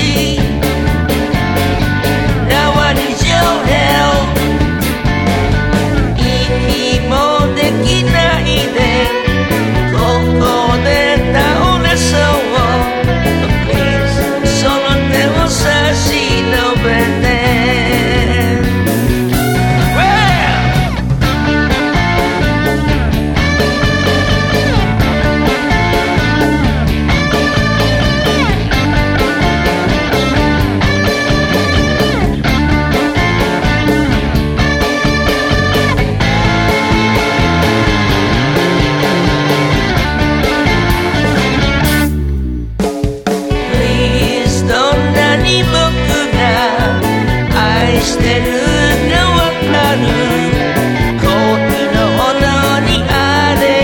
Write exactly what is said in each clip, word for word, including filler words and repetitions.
Now I need your help 息もできないでここで倒れそう Please その手を差し伸べてしてるのわかる恋の炎に荒れ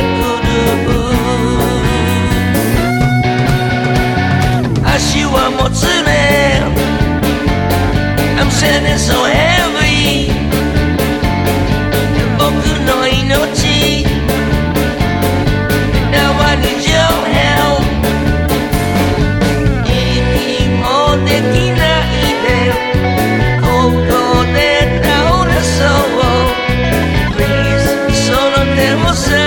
狂う足はもつれ I'm standing so heavy 僕の命 Now I need your help 息もできないでここで倒れそう Please その手を